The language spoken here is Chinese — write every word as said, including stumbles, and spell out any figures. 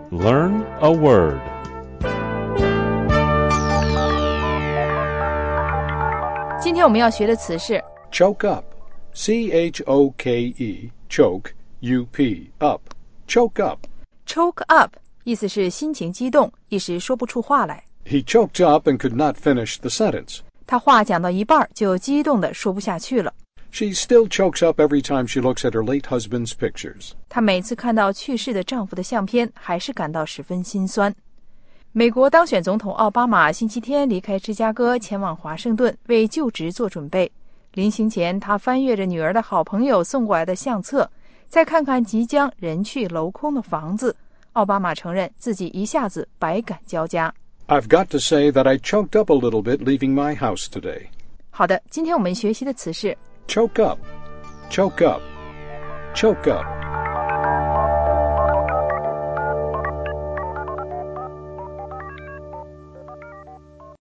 Learn a word. Today 今天我们要学的词是 choke up. C H O K E, choke, U P, up. Choke up. choke up， 意思是心情激动，一时说不出话来。 He choked up and could not finish the sentence. 他话讲到一半就激动的说不下去了。 She still chokes up every time she looks at her late husband's pictures. 她每次看到去世的丈夫的相片，还是感到十分心酸。美国当选总统奥巴马星期天离开芝加哥，前往华盛顿为就职做准备。临行前，他翻阅着女儿的好朋友送过来的相册，再看看即将人去楼空的房子，奥巴马承认自己一下子百感交加。 I've got to say that I choked up a little bit leaving my house today. 好的，今天我们学习的词是 choke up, choke up, choke up.